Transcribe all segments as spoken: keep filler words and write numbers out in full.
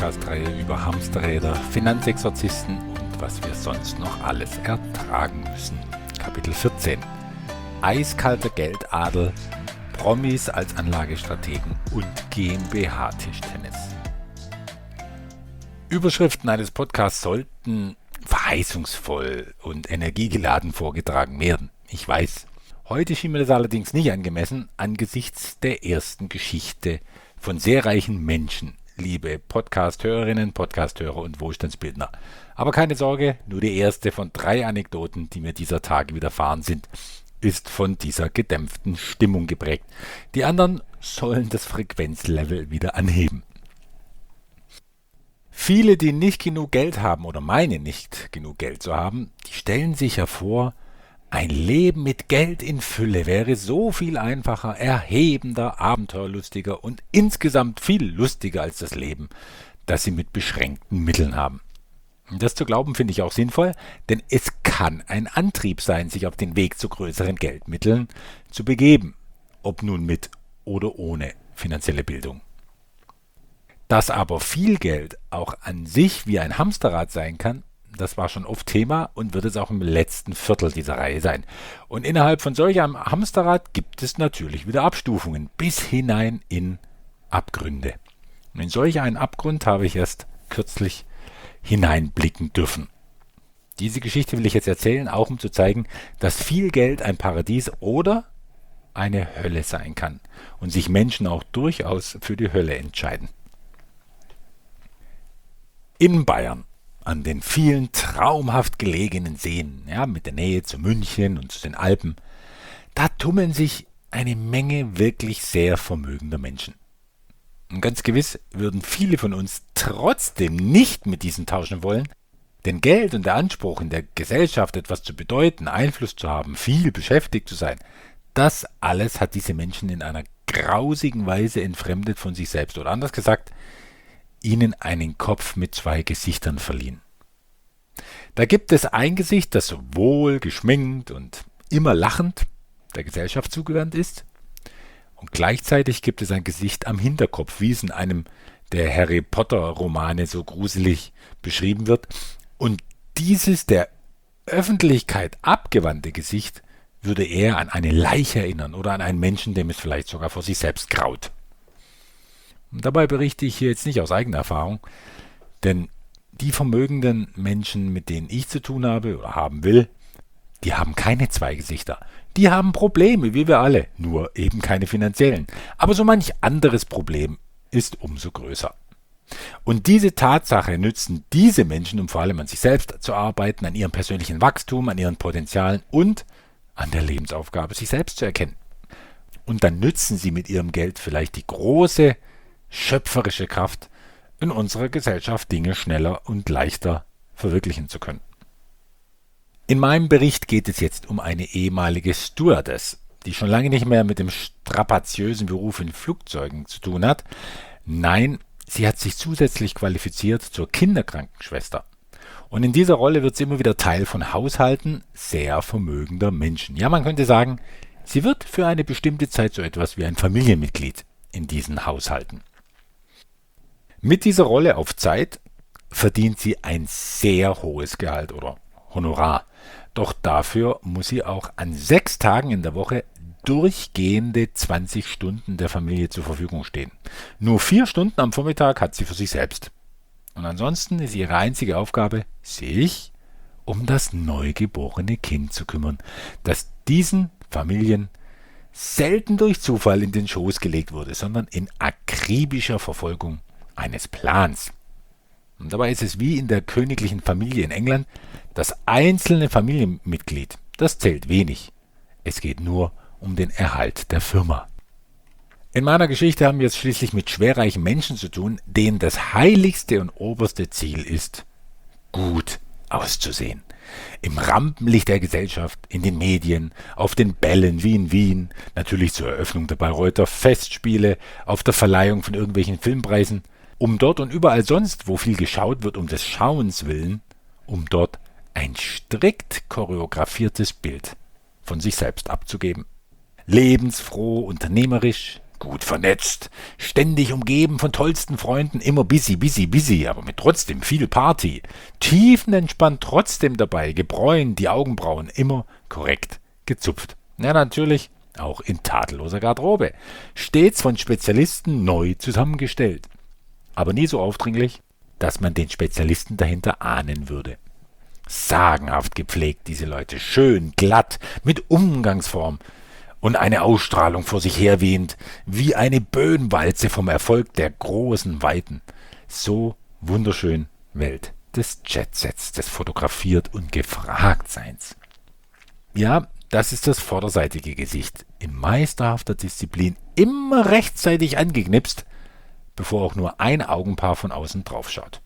Podcast-Reihe über Hamsterräder, Finanzexorzisten und was wir sonst noch alles ertragen müssen. Kapitel vierzehn. Eiskalter Geldadel, Promis als Anlagestrategen und GmbH-Tischtennis. Überschriften eines Podcasts sollten verheißungsvoll und energiegeladen vorgetragen werden. Ich weiß. Heute schien mir das allerdings nicht angemessen angesichts der ersten Geschichte von sehr reichen Menschen, liebe Podcast-Hörerinnen, Podcast-Hörer und Wohlstandsbildner. Aber keine Sorge, nur die erste von drei Anekdoten, die mir dieser Tage widerfahren sind, ist von dieser gedämpften Stimmung geprägt. Die anderen sollen das Frequenzlevel wieder anheben. Viele, die nicht genug Geld haben oder meinen nicht genug Geld zu haben, die stellen sich hervor, ein Leben mit Geld in Fülle wäre so viel einfacher, erhebender, abenteuerlustiger und insgesamt viel lustiger als das Leben, das sie mit beschränkten Mitteln haben. Das zu glauben finde ich auch sinnvoll, denn es kann ein Antrieb sein, sich auf den Weg zu größeren Geldmitteln zu begeben, ob nun mit oder ohne finanzielle Bildung. Dass aber viel Geld auch an sich wie ein Hamsterrad sein kann, das war schon oft Thema und wird es auch im letzten Viertel dieser Reihe sein. Und innerhalb von solch einem Hamsterrad gibt es natürlich wieder Abstufungen bis hinein in Abgründe. Und in solch einen Abgrund habe ich erst kürzlich hineinblicken dürfen. Diese Geschichte will ich jetzt erzählen, auch um zu zeigen, dass viel Geld ein Paradies oder eine Hölle sein kann und sich Menschen auch durchaus für die Hölle entscheiden. In Bayern, an den vielen traumhaft gelegenen Seen, ja, mit der Nähe zu München und zu den Alpen, da tummeln sich eine Menge wirklich sehr vermögender Menschen. Und ganz gewiss würden viele von uns trotzdem nicht mit diesen tauschen wollen, denn Geld und der Anspruch, in der Gesellschaft etwas zu bedeuten, Einfluss zu haben, viel beschäftigt zu sein, das alles hat diese Menschen in einer grausigen Weise entfremdet von sich selbst. Oder anders gesagt, ihnen einen Kopf mit zwei Gesichtern verliehen. Da gibt es ein Gesicht, das sowohl geschminkt und immer lachend der Gesellschaft zugewandt ist, und gleichzeitig gibt es ein Gesicht am Hinterkopf, wie es in einem der Harry Potter-Romane so gruselig beschrieben wird. Und dieses der Öffentlichkeit abgewandte Gesicht würde eher an eine Leiche erinnern oder an einen Menschen, dem es vielleicht sogar vor sich selbst graut. Und dabei berichte ich hier jetzt nicht aus eigener Erfahrung, denn die vermögenden Menschen, mit denen ich zu tun habe oder haben will, die haben keine zwei Gesichter. Die haben Probleme, wie wir alle, nur eben keine finanziellen. Aber so manch anderes Problem ist umso größer. Und diese Tatsache nützen diese Menschen, um vor allem an sich selbst zu arbeiten, an ihrem persönlichen Wachstum, an ihren Potenzialen und an der Lebensaufgabe, sich selbst zu erkennen. Und dann nützen sie mit ihrem Geld vielleicht die große schöpferische Kraft, in unserer Gesellschaft Dinge schneller und leichter verwirklichen zu können. In meinem Bericht geht es jetzt um eine ehemalige Stewardess, die schon lange nicht mehr mit dem strapaziösen Beruf in Flugzeugen zu tun hat. Nein, sie hat sich zusätzlich qualifiziert zur Kinderkrankenschwester. Und in dieser Rolle wird sie immer wieder Teil von Haushalten sehr vermögender Menschen. Ja, man könnte sagen, sie wird für eine bestimmte Zeit so etwas wie ein Familienmitglied in diesen Haushalten. Mit dieser Rolle auf Zeit verdient sie ein sehr hohes Gehalt oder Honorar. Doch dafür muss sie auch an sechs Tagen in der Woche durchgehende zwanzig Stunden der Familie zur Verfügung stehen. Nur vier Stunden am Vormittag hat sie für sich selbst. Und ansonsten ist ihre einzige Aufgabe, sich um das neugeborene Kind zu kümmern, das diesen Familien selten durch Zufall in den Schoß gelegt wurde, sondern in akribischer Verfolgung eines Plans. Und dabei ist es wie in der königlichen Familie in England, das einzelne Familienmitglied, das zählt wenig. Es geht nur um den Erhalt der Firma. In meiner Geschichte haben wir es schließlich mit schwerreichen Menschen zu tun, denen das heiligste und oberste Ziel ist, gut auszusehen. Im Rampenlicht der Gesellschaft, in den Medien, auf den Bällen wie in Wien, natürlich zur Eröffnung der Bayreuther Festspiele, auf der Verleihung von irgendwelchen Filmpreisen, um dort und überall sonst, wo viel geschaut wird, um des Schauens willen, um dort ein strikt choreografiertes Bild von sich selbst abzugeben. Lebensfroh, unternehmerisch, gut vernetzt, ständig umgeben von tollsten Freunden, immer busy, busy, busy, aber mit trotzdem viel Party, tiefenentspannt trotzdem dabei, gebräunt, die Augenbrauen immer korrekt gezupft. Ja, natürlich auch in tadelloser Garderobe, stets von Spezialisten neu zusammengestellt, aber nie so aufdringlich, dass man den Spezialisten dahinter ahnen würde. Sagenhaft gepflegt, diese Leute, schön, glatt, mit Umgangsform und eine Ausstrahlung vor sich herwehend, wie eine Böhnwalze vom Erfolg der großen Weiten. So wunderschön Welt des Jetsets, des Fotografiert- und Gefragtseins. Ja, das ist das vorderseitige Gesicht, in meisterhafter Disziplin, immer rechtzeitig angeknipst, bevor auch nur ein Augenpaar von außen draufschaut.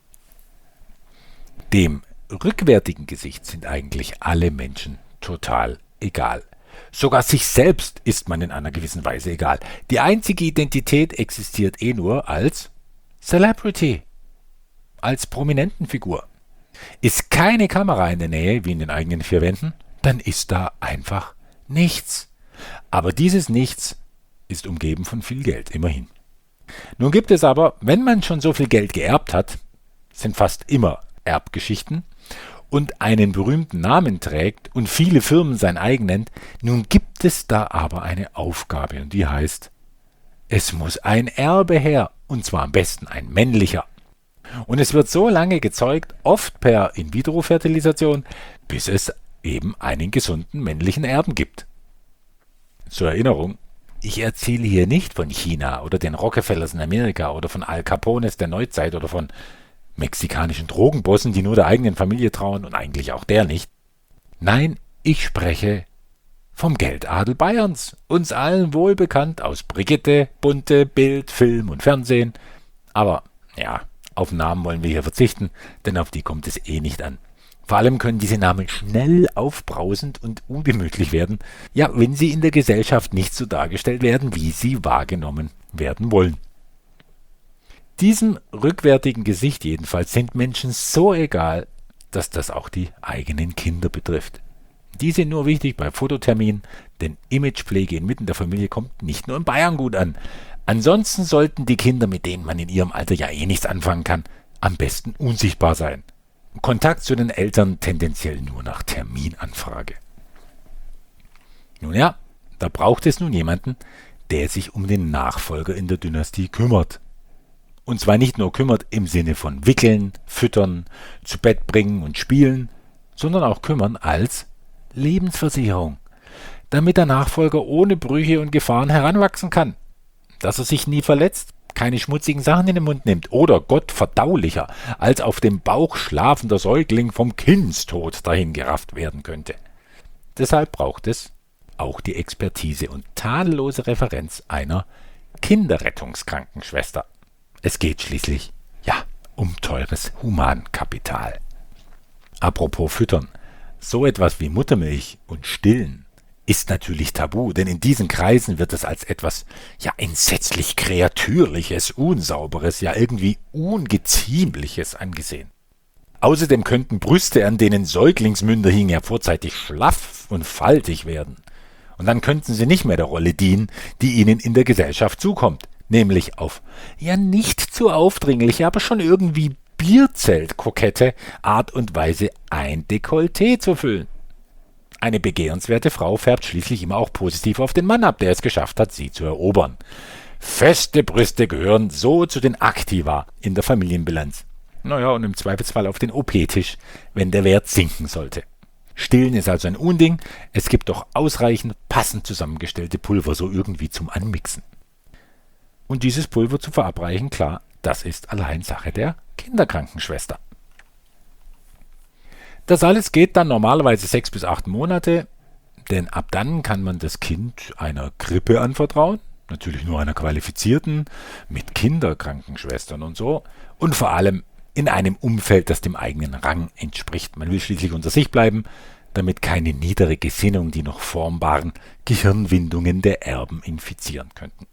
Dem rückwärtigen Gesicht sind eigentlich alle Menschen total egal. Sogar sich selbst ist man in einer gewissen Weise egal. Die einzige Identität existiert eh nur als Celebrity, als Prominentenfigur. Ist keine Kamera in der Nähe, wie in den eigenen vier Wänden, dann ist da einfach nichts. Aber dieses Nichts ist umgeben von viel Geld, immerhin. Nun gibt es aber, wenn man schon so viel Geld geerbt hat, sind fast immer Erbgeschichten, und einen berühmten Namen trägt und viele Firmen sein eigen nennt, nun gibt es da aber eine Aufgabe und die heißt, es muss ein Erbe her, und zwar am besten ein männlicher. Und es wird so lange gezeugt, oft per In-vitro-Fertilisation, bis es eben einen gesunden männlichen Erben gibt. Zur Erinnerung, ich erzähle hier nicht von China oder den Rockefellers in Amerika oder von Al Capones der Neuzeit oder von mexikanischen Drogenbossen, die nur der eigenen Familie trauen und eigentlich auch der nicht. Nein, ich spreche vom Geldadel Bayerns, uns allen wohlbekannt aus Brigitte, Bunte, Bild, Film und Fernsehen. Aber ja, auf Namen wollen wir hier verzichten, denn auf die kommt es eh nicht an. Vor allem können diese Namen schnell aufbrausend und ungemütlich werden, ja, wenn sie in der Gesellschaft nicht so dargestellt werden, wie sie wahrgenommen werden wollen. Diesem rückwärtigen Gesicht jedenfalls sind Menschen so egal, dass das auch die eigenen Kinder betrifft. Die sind nur wichtig bei Fototerminen, denn Imagepflege inmitten der Familie kommt nicht nur in Bayern gut an. Ansonsten sollten die Kinder, mit denen man in ihrem Alter ja eh nichts anfangen kann, am besten unsichtbar sein. Kontakt zu den Eltern tendenziell nur nach Terminanfrage. Nun ja, da braucht es nun jemanden, der sich um den Nachfolger in der Dynastie kümmert. Und zwar nicht nur kümmert im Sinne von wickeln, füttern, zu Bett bringen und spielen, sondern auch kümmern als Lebensversicherung, damit der Nachfolger ohne Brüche und Gefahren heranwachsen kann, dass er sich nie verletzt, keine schmutzigen Sachen in den Mund nimmt oder, Gott verdaulicher, als auf dem Bauch schlafender Säugling vom Kindstod dahingerafft werden könnte. Deshalb braucht es auch die Expertise und tadellose Referenz einer Kinderrettungskrankenschwester. Es geht schließlich, ja, um teures Humankapital. Apropos Füttern, so etwas wie Muttermilch und Stillen ist natürlich tabu, denn in diesen Kreisen wird es als etwas, ja, entsetzlich Kreatürliches, Unsauberes, ja irgendwie Ungeziemliches angesehen. Außerdem könnten Brüste, an denen Säuglingsmünder hingen, ja vorzeitig schlaff und faltig werden. Und dann könnten sie nicht mehr der Rolle dienen, die ihnen in der Gesellschaft zukommt, nämlich auf, ja nicht zu aufdringliche, aber schon irgendwie Bierzelt-kokette Art und Weise ein Dekolleté zu füllen. Eine begehrenswerte Frau färbt schließlich immer auch positiv auf den Mann ab, der es geschafft hat, sie zu erobern. Feste Brüste gehören so zu den Aktiva in der Familienbilanz. Naja, und im Zweifelsfall auf den O P-Tisch, wenn der Wert sinken sollte. Stillen ist also ein Unding, es gibt doch ausreichend passend zusammengestellte Pulver so irgendwie zum Anmixen. Und dieses Pulver zu verabreichen, klar, das ist allein Sache der Kinderkrankenschwester. Das alles geht dann normalerweise sechs bis acht Monate, denn ab dann kann man das Kind einer Krippe anvertrauen, natürlich nur einer qualifizierten, mit Kinderkrankenschwestern und so, und vor allem in einem Umfeld, das dem eigenen Rang entspricht. Man will schließlich unter sich bleiben, damit keine niedere Gesinnung die noch formbaren Gehirnwindungen der Erben infizieren könnten.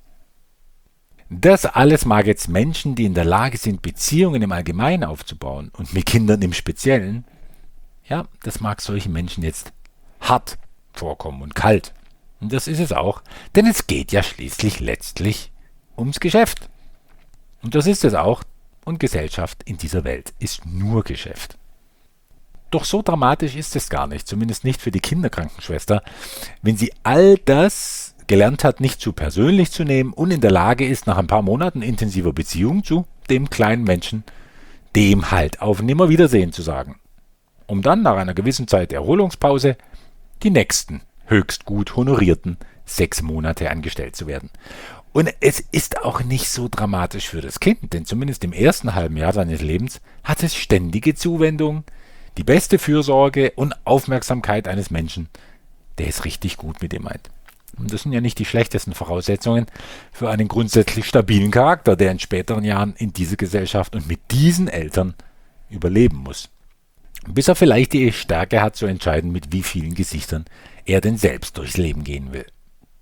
Das alles mag jetzt Menschen, die in der Lage sind, Beziehungen im Allgemeinen aufzubauen und mit Kindern im Speziellen, ja, das mag solchen Menschen jetzt hart vorkommen und kalt. Und das ist es auch, denn es geht ja schließlich letztlich ums Geschäft. Und das ist es auch, und Gesellschaft in dieser Welt ist nur Geschäft. Doch so dramatisch ist es gar nicht, zumindest nicht für die Kinderkrankenschwester, wenn sie all das gelernt hat, nicht zu persönlich zu nehmen und in der Lage ist, nach ein paar Monaten intensiver Beziehung zu dem kleinen Menschen, dem halt auf Nimmerwiedersehen zu sagen, um dann nach einer gewissen Zeit Erholungspause die nächsten höchst gut honorierten sechs Monate angestellt zu werden. Und es ist auch nicht so dramatisch für das Kind, denn zumindest im ersten halben Jahr seines Lebens hat es ständige Zuwendung, die beste Fürsorge und Aufmerksamkeit eines Menschen, der es richtig gut mit ihm meint. Und das sind ja nicht die schlechtesten Voraussetzungen für einen grundsätzlich stabilen Charakter, der in späteren Jahren in dieser Gesellschaft und mit diesen Eltern überleben muss. Bis er vielleicht die Stärke hat zu entscheiden, mit wie vielen Gesichtern er denn selbst durchs Leben gehen will.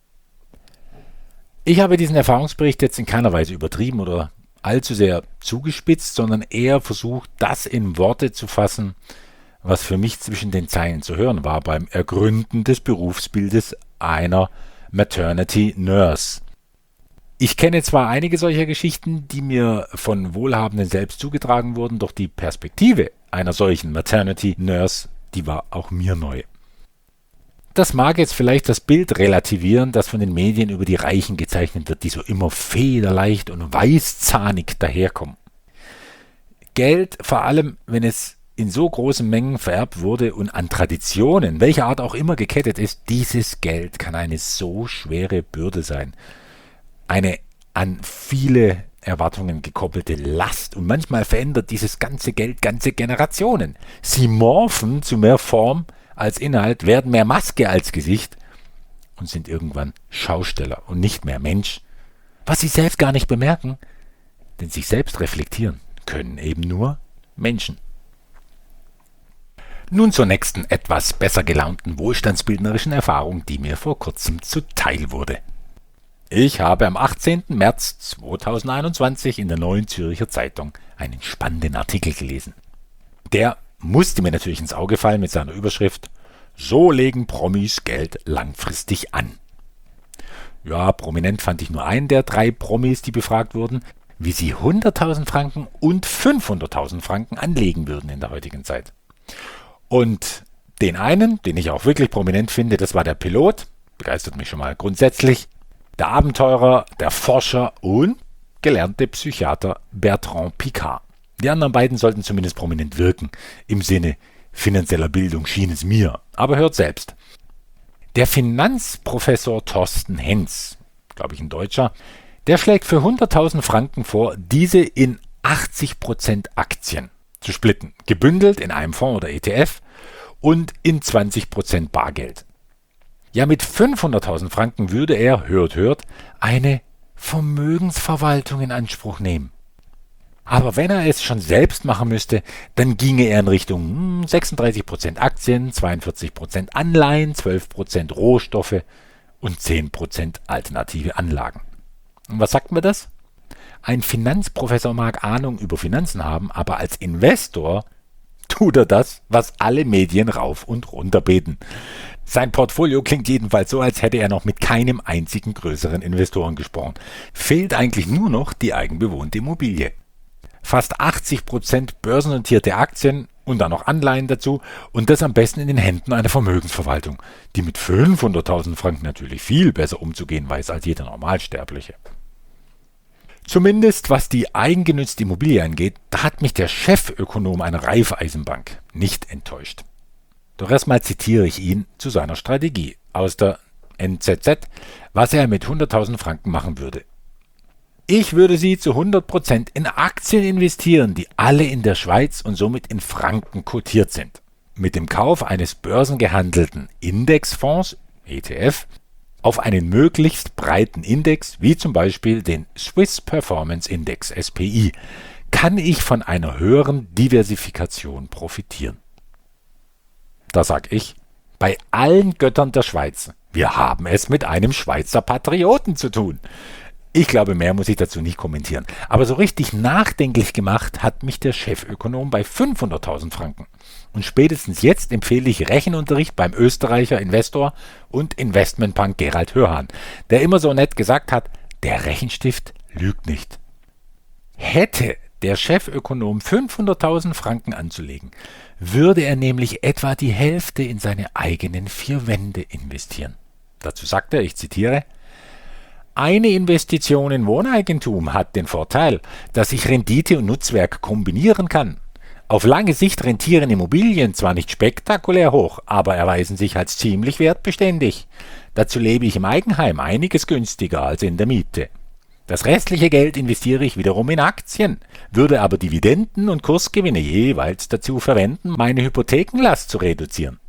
Ich habe diesen Erfahrungsbericht jetzt in keiner Weise übertrieben oder allzu sehr zugespitzt, sondern eher versucht, das in Worte zu fassen, was für mich zwischen den Zeilen zu hören war beim Ergründen des Berufsbildes einer Maternity Nurse. Ich kenne zwar einige solcher Geschichten, die mir von Wohlhabenden selbst zugetragen wurden, doch die Perspektive einer solchen Maternity Nurse, die war auch mir neu. Das mag jetzt vielleicht das Bild relativieren, das von den Medien über die Reichen gezeichnet wird, die so immer federleicht und weißzahnig daherkommen. Geld, vor allem wenn es in so großen Mengen vererbt wurde und an Traditionen, welcher Art auch immer gekettet ist, dieses Geld kann eine so schwere Bürde sein. Eine an viele Erwartungen gekoppelte Last und manchmal verändert dieses ganze Geld ganze Generationen. Sie morphen zu mehr Form als Inhalt, werden mehr Maske als Gesicht und sind irgendwann Schausteller und nicht mehr Mensch, was sie selbst gar nicht bemerken, denn sich selbst reflektieren können eben nur Menschen. Nun zur nächsten, etwas besser gelaunten wohlstandsbildnerischen Erfahrung, die mir vor kurzem zuteil wurde. Ich habe am achtzehnten März zweitausendeinundzwanzig in der Neuen Zürcher Zeitung einen spannenden Artikel gelesen. Der musste mir natürlich ins Auge fallen mit seiner Überschrift »So legen Promis Geld langfristig an«. Ja, prominent fand ich nur einen der drei Promis, die befragt wurden, wie sie hunderttausend Franken und fünfhunderttausend Franken anlegen würden in der heutigen Zeit. Und den einen, den ich auch wirklich prominent finde, das war der Pilot, begeistert mich schon mal grundsätzlich, der Abenteurer, der Forscher und gelernte Psychiater Bertrand Piccard. Die anderen beiden sollten zumindest prominent wirken, im Sinne finanzieller Bildung schien es mir. Aber hört selbst. Der Finanzprofessor Thorsten Hens, glaube ich ein Deutscher, der schlägt für hunderttausend Franken vor, diese in achtzig Prozent Aktien zu splitten, gebündelt in einem Fonds oder E T F und in zwanzig Prozent Bargeld. Ja, mit fünfhunderttausend Franken würde er, hört, hört, eine Vermögensverwaltung in Anspruch nehmen. Aber wenn er es schon selbst machen müsste, dann ginge er in Richtung sechsunddreißig Prozent Aktien, zweiundvierzig Prozent Anleihen, zwölf Prozent Rohstoffe und zehn Prozent alternative Anlagen. Und was sagt mir das? Ein Finanzprofessor mag Ahnung über Finanzen haben, aber als Investor tut er das, was alle Medien rauf und runter beten. Sein Portfolio klingt jedenfalls so, als hätte er noch mit keinem einzigen größeren Investoren gesprochen. Fehlt eigentlich nur noch die eigenbewohnte Immobilie. Fast achtzig Prozent börsennotierte Aktien und dann noch Anleihen dazu und das am besten in den Händen einer Vermögensverwaltung, die mit fünfhunderttausend Franken natürlich viel besser umzugehen weiß als jeder Normalsterbliche. Zumindest was die eigengenützte Immobilie angeht, da hat mich der Chefökonom einer Raiffeisenbank nicht enttäuscht. Doch erstmal zitiere ich ihn zu seiner Strategie aus der N Z Z, was er mit hunderttausend Franken machen würde. Ich würde sie zu hundert Prozent in Aktien investieren, die alle in der Schweiz und somit in Franken kotiert sind. Mit dem Kauf eines börsengehandelten Indexfonds, E T F, auf einen möglichst breiten Index, wie zum Beispiel den Swiss Performance Index S P I, kann ich von einer höheren Diversifikation profitieren. Da sag ich, bei allen Göttern der Schweiz, wir haben es mit einem Schweizer Patrioten zu tun. Ich glaube, mehr muss ich dazu nicht kommentieren. Aber so richtig nachdenklich gemacht hat mich der Chefökonom bei fünfhunderttausend Franken. Und spätestens jetzt empfehle ich Rechenunterricht beim Österreicher Investor und Investmentpunk Gerald Hörhan, der immer so nett gesagt hat, der Rechenstift lügt nicht. Hätte der Chefökonom fünfhunderttausend Franken anzulegen, würde er nämlich etwa die Hälfte in seine eigenen vier Wände investieren. Dazu sagt er, ich zitiere, eine Investition in Wohneigentum hat den Vorteil, dass ich Rendite und Nutzwerk kombinieren kann. Auf lange Sicht rentieren Immobilien zwar nicht spektakulär hoch, aber erweisen sich als ziemlich wertbeständig. Dazu lebe ich im Eigenheim einiges günstiger als in der Miete. Das restliche Geld investiere ich wiederum in Aktien, würde aber Dividenden und Kursgewinne jeweils dazu verwenden, meine Hypothekenlast zu reduzieren.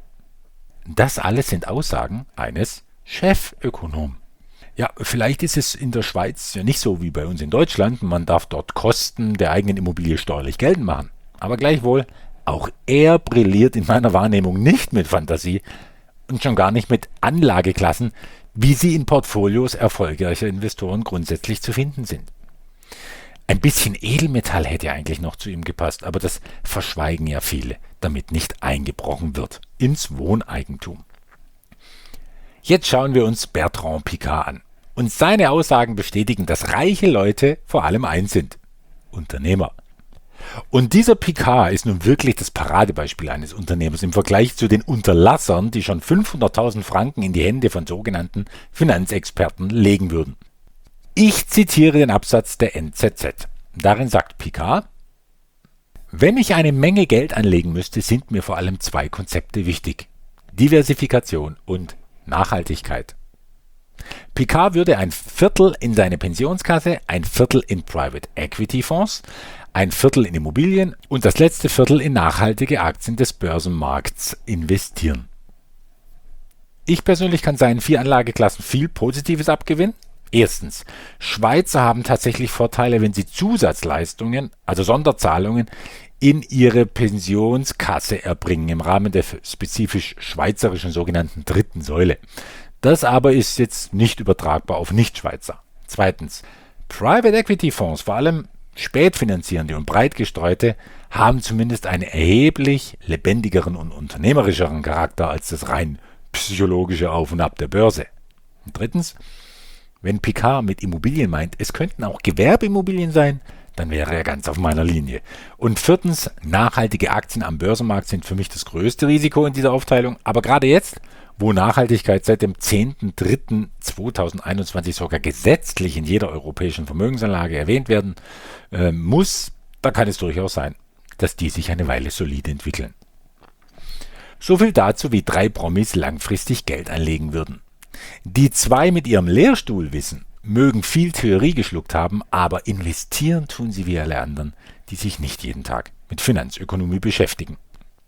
Das alles sind Aussagen eines Chefökonomen. Ja, vielleicht ist es in der Schweiz ja nicht so wie bei uns in Deutschland. Man darf dort Kosten der eigenen Immobilie steuerlich geltend machen. Aber gleichwohl, auch er brilliert in meiner Wahrnehmung nicht mit Fantasie und schon gar nicht mit Anlageklassen, wie sie in Portfolios erfolgreicher Investoren grundsätzlich zu finden sind. Ein bisschen Edelmetall hätte eigentlich noch zu ihm gepasst, aber das verschweigen ja viele, damit nicht eingebrochen wird ins Wohneigentum. Jetzt schauen wir uns Bertrand Piccard an. Und seine Aussagen bestätigen, dass reiche Leute vor allem eins sind: Unternehmer. Und dieser Piccard ist nun wirklich das Paradebeispiel eines Unternehmers im Vergleich zu den Unterlassern, die schon fünfhunderttausend Franken in die Hände von sogenannten Finanzexperten legen würden. Ich zitiere den Absatz der N Z Z. Darin sagt Piccard: Wenn ich eine Menge Geld anlegen müsste, sind mir vor allem zwei Konzepte wichtig: Diversifikation und Nachhaltigkeit. Piccard würde ein Viertel in seine Pensionskasse, ein Viertel in Private Equity Fonds, ein Viertel in Immobilien und das letzte Viertel in nachhaltige Aktien des Börsenmarkts investieren. Ich persönlich kann seinen vier Anlageklassen viel Positives abgewinnen. Erstens, Schweizer haben tatsächlich Vorteile, wenn sie Zusatzleistungen, also Sonderzahlungen, in ihre Pensionskasse erbringen im Rahmen der spezifisch schweizerischen sogenannten dritten Säule. Das aber ist jetzt nicht übertragbar auf Nicht-Schweizer. Zweitens, Private Equity Fonds, vor allem spätfinanzierende und breit gestreute, haben zumindest einen erheblich lebendigeren und unternehmerischeren Charakter als das rein psychologische Auf und Ab der Börse. Und drittens, wenn Piccard mit Immobilien meint, es könnten auch Gewerbeimmobilien sein, dann wäre er ganz auf meiner Linie. Und viertens, nachhaltige Aktien am Börsenmarkt sind für mich das größte Risiko in dieser Aufteilung. Aber gerade jetzt, wo Nachhaltigkeit seit dem zehnten dritten zweitausendeinundzwanzig sogar gesetzlich in jeder europäischen Vermögensanlage erwähnt werden äh, muss, da kann es durchaus sein, dass die sich eine Weile solide entwickeln. So viel dazu, wie drei Promis langfristig Geld anlegen würden. Die zwei mit ihrem Lehrstuhlwissen mögen viel Theorie geschluckt haben, aber investieren tun sie wie alle anderen, die sich nicht jeden Tag mit Finanzökonomie beschäftigen.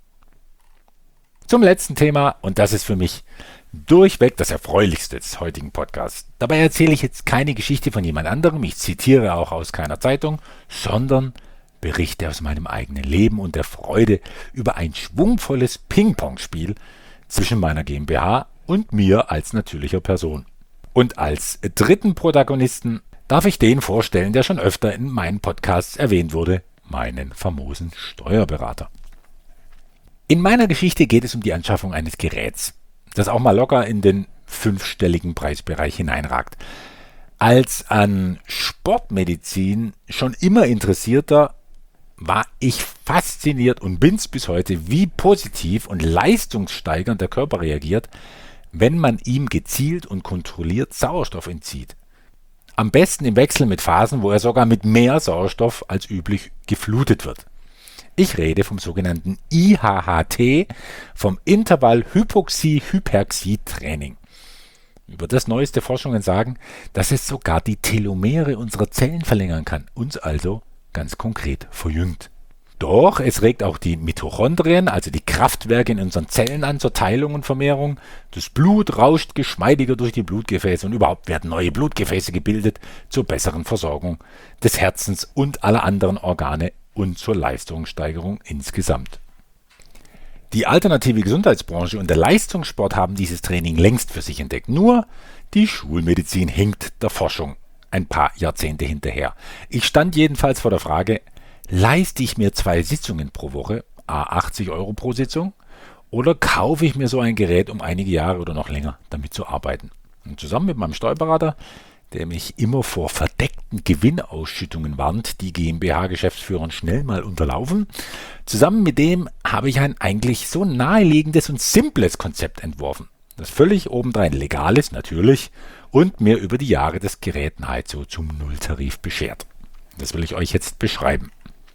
Zum letzten Thema, und das ist für mich durchweg das Erfreulichste des heutigen Podcasts. Dabei erzähle ich jetzt keine Geschichte von jemand anderem, ich zitiere auch aus keiner Zeitung, sondern berichte aus meinem eigenen Leben und der Freude über ein schwungvolles Ping-Pong-Spiel zwischen meiner GmbH und mir als natürlicher Person. Und als dritten Protagonisten darf ich den vorstellen, der schon öfter in meinen Podcasts erwähnt wurde, meinen famosen Steuerberater. In meiner Geschichte geht es um die Anschaffung eines Geräts, das auch mal locker in den fünfstelligen Preisbereich hineinragt. Als an Sportmedizin schon immer Interessierter war ich fasziniert und bin's bis heute, wie positiv und leistungssteigernd der Körper reagiert, wenn man ihm gezielt und kontrolliert Sauerstoff entzieht. Am besten im Wechsel mit Phasen, wo er sogar mit mehr Sauerstoff als üblich geflutet wird. Ich rede vom sogenannten I H H T, vom Intervall-Hypoxie-Hyperxie-Training. Über das neueste Forschungen sagen, dass es sogar die Telomere unserer Zellen verlängern kann, uns also ganz konkret verjüngt. Doch es regt auch die Mitochondrien, also die Kraftwerke in unseren Zellen an zur Teilung und Vermehrung. Das Blut rauscht geschmeidiger durch die Blutgefäße und überhaupt werden neue Blutgefäße gebildet zur besseren Versorgung des Herzens und aller anderen Organe und zur Leistungssteigerung insgesamt. Die alternative Gesundheitsbranche und der Leistungssport haben dieses Training längst für sich entdeckt. Nur die Schulmedizin hinkt der Forschung ein paar Jahrzehnte hinterher. Ich stand jedenfalls vor der Frage, leiste ich mir zwei Sitzungen pro Woche, à achtzig Euro pro Sitzung, oder kaufe ich mir so ein Gerät, um einige Jahre oder noch länger damit zu arbeiten? Und zusammen mit meinem Steuerberater, der mich immer vor verdeckten Gewinnausschüttungen warnt, die GmbH-Geschäftsführern schnell mal unterlaufen, zusammen mit dem habe ich ein eigentlich so naheliegendes und simples Konzept entworfen, das völlig obendrein legal ist, natürlich, und mir über die Jahre das Gerät nahezu zum Nulltarif beschert. Das will ich euch jetzt beschreiben.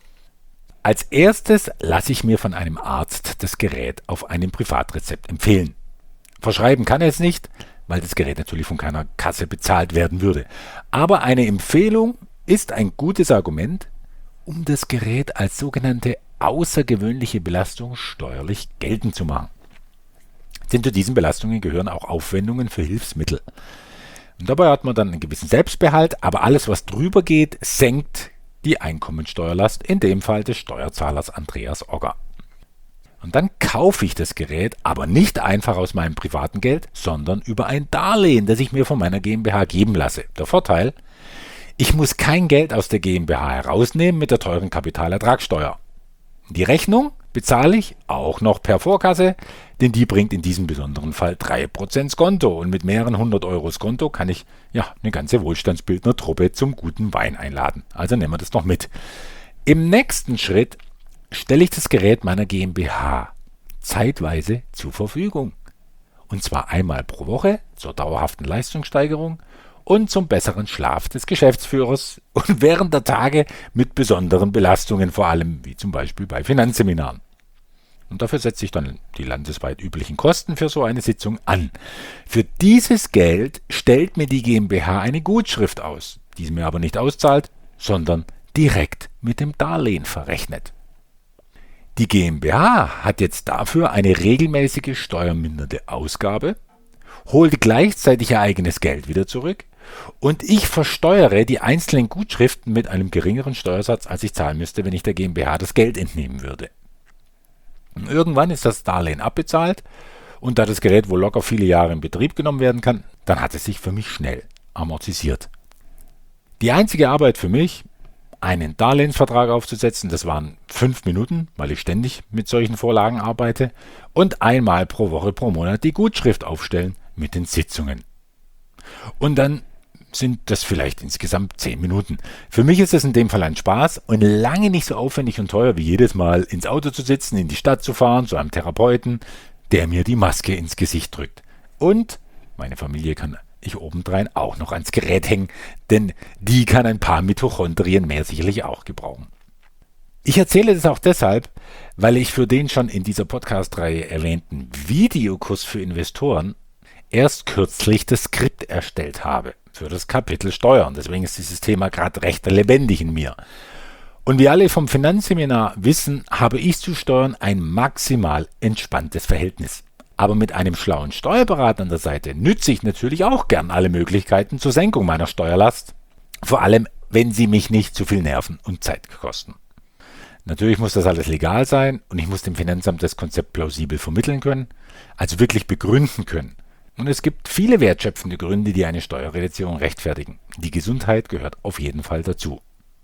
Als erstes lasse ich mir von einem Arzt das Gerät auf einem Privatrezept empfehlen. Verschreiben kann er es nicht, weil das Gerät natürlich von keiner Kasse bezahlt werden würde. Aber eine Empfehlung ist ein gutes Argument, um das Gerät als sogenannte außergewöhnliche Belastung steuerlich geltend zu machen. Denn zu diesen Belastungen gehören auch Aufwendungen für Hilfsmittel. Und dabei hat man dann einen gewissen Selbstbehalt, aber alles, was drüber geht, senkt die Einkommensteuerlast, in dem Fall des Steuerzahlers Andreas Ogger. Und dann kaufe ich das Gerät, aber nicht einfach aus meinem privaten Geld, sondern über ein Darlehen, das ich mir von meiner GmbH geben lasse. Der Vorteil: Ich muss kein Geld aus der GmbH herausnehmen mit der teuren Kapitalertragssteuer. Die Rechnung bezahle ich auch noch per Vorkasse, denn die bringt in diesem besonderen Fall drei Prozent Skonto. Und mit mehreren hundert Euro Skonto kann ich ja eine ganze Wohlstandsbildner-Truppe zum guten Wein einladen. Also nehmen wir das noch mit. Im nächsten Schritt stelle ich das Gerät meiner GmbH zeitweise zur Verfügung. Und zwar einmal pro Woche zur dauerhaften Leistungssteigerung und zum besseren Schlaf des Geschäftsführers und während der Tage mit besonderen Belastungen, vor allem wie zum Beispiel bei Finanzseminaren. Und dafür setze ich dann die landesweit üblichen Kosten für so eine Sitzung an. Für dieses Geld stellt mir die GmbH eine Gutschrift aus, die sie mir aber nicht auszahlt, sondern direkt mit dem Darlehen verrechnet. Die GmbH hat jetzt dafür eine regelmäßige steuermindernde Ausgabe, holt gleichzeitig ihr eigenes Geld wieder zurück und ich versteuere die einzelnen Gutschriften mit einem geringeren Steuersatz, als ich zahlen müsste, wenn ich der GmbH das Geld entnehmen würde. Und irgendwann ist das Darlehen abbezahlt und da das Gerät wohl locker viele Jahre in Betrieb genommen werden kann, dann hat es sich für mich schnell amortisiert. Die einzige Arbeit für mich, einen Darlehensvertrag aufzusetzen, das waren fünf Minuten, weil ich ständig mit solchen Vorlagen arbeite, und einmal pro Woche pro Monat die Gutschrift aufstellen mit den Sitzungen. Und dann sind das vielleicht insgesamt zehn Minuten. Für mich ist es in dem Fall ein Spaß und lange nicht so aufwendig und teuer wie jedes Mal ins Auto zu sitzen, in die Stadt zu fahren, zu einem Therapeuten, der mir die Maske ins Gesicht drückt. Und meine Familie kann ich obendrein auch noch ans Gerät hängen, denn die kann ein paar Mitochondrien mehr sicherlich auch gebrauchen. Ich erzähle das auch deshalb, weil ich für den schon in dieser Podcast-Reihe erwähnten Videokurs für Investoren erst kürzlich das Skript erstellt habe für das Kapitel Steuern. Deswegen ist dieses Thema gerade recht lebendig in mir. Und wie alle vom Finanzseminar wissen, habe ich zu Steuern ein maximal entspanntes Verhältnis. Aber mit einem schlauen Steuerberater an der Seite nütze ich natürlich auch gern alle Möglichkeiten zur Senkung meiner Steuerlast. Vor allem, wenn sie mich nicht zu viel Nerven und Zeit kosten. Natürlich muss das alles legal sein und ich muss dem Finanzamt das Konzept plausibel vermitteln können, also wirklich begründen können. Und es gibt viele wertschöpfende Gründe, die eine Steuerreduzierung rechtfertigen. Die Gesundheit gehört auf jeden Fall dazu.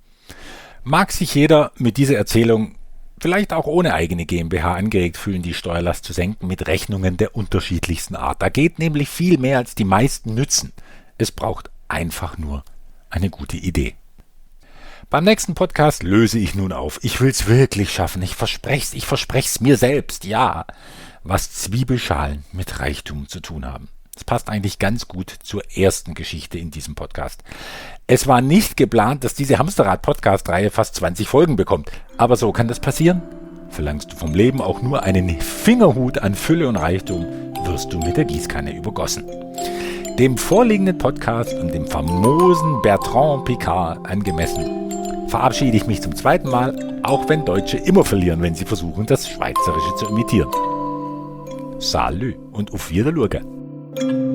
Mag sich jeder mit dieser Erzählung vielleicht auch ohne eigene GmbH angeregt fühlen, die Steuerlast zu senken mit Rechnungen der unterschiedlichsten Art. Da geht nämlich viel mehr, als die meisten nützen. Es braucht einfach nur eine gute Idee. Beim nächsten Podcast löse ich nun auf. Ich will es wirklich schaffen. Ich verspreche es. Ich verspreche es mir selbst. Ja, was Zwiebelschalen mit Reichtum zu tun haben. Das passt eigentlich ganz gut zur ersten Geschichte in diesem Podcast. Es war nicht geplant, dass diese Hamsterrad-Podcast-Reihe fast zwanzig Folgen bekommt. Aber so kann das passieren. Verlangst du vom Leben auch nur einen Fingerhut an Fülle und Reichtum, wirst du mit der Gießkanne übergossen. Dem vorliegenden Podcast und dem famosen Bertrand Piccard angemessen verabschiede ich mich zum zweiten Mal, auch wenn Deutsche immer verlieren, wenn sie versuchen, das Schweizerische zu imitieren. Salü und auf Wiedersehen.